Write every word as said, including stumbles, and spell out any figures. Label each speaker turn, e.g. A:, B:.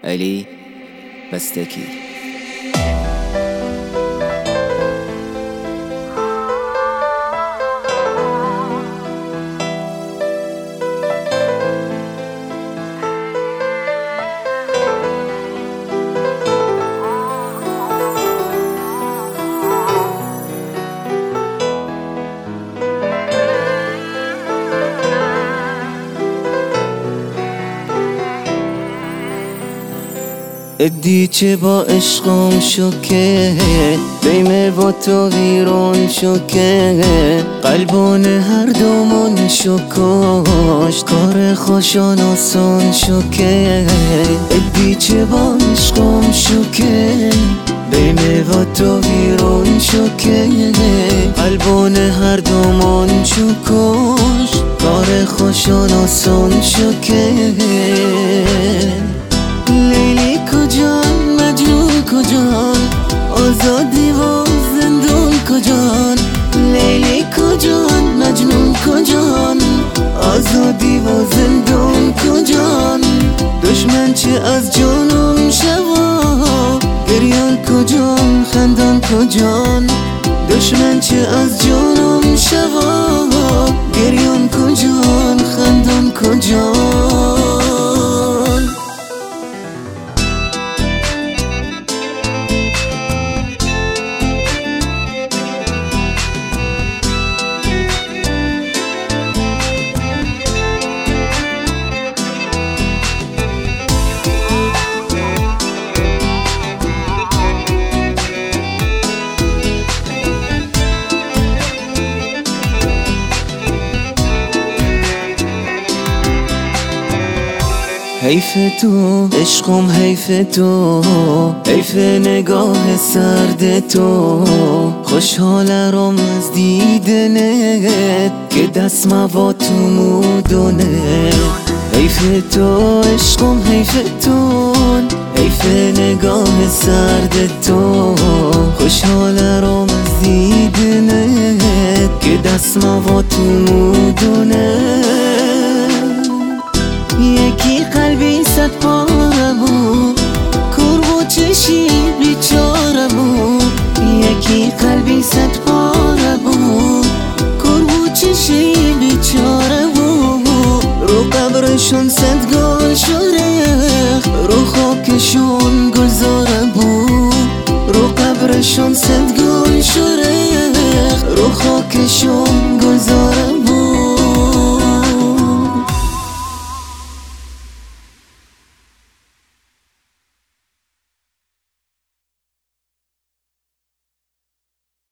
A: علی بستکی. ادی چه با عشقم شکه بیم با تو ویران شکه قلبان هر دومون شکاش کار خوشان آسان شکه ادی چه با عشقم شکه بیم با تو ویران شکه قلبان هر دومون شکاش کار خوشان آسان شکه لیلی کجان مجنون کجان آزادی و زندون کجان لیلی کجان مجنون کجان آزادی و زندون کجان دشمن چه از جانم شوا گریان کجان خندان کجان دشمن چه از جانم شوا گریان کجان خندان کجان حیف تو عشقم حیف تو حیف نگاه سرد تو خوشحالم از دیدنت که دست موا تو مودونه حیف تو عشقم حیف تو حیف نگاه سرد تو خوشحالم از دیدنت که دست موا تو مودونه یکی قلبی صد پاره بود کرب و چشی بیچاره بود یکی قلبی صد پاره بود کرب و چشی بیچاره بود رو قبرشون صد گل شریخ رو خاکشون گلزاره بود رو قبرشون صد گل شریخ رو خاکشون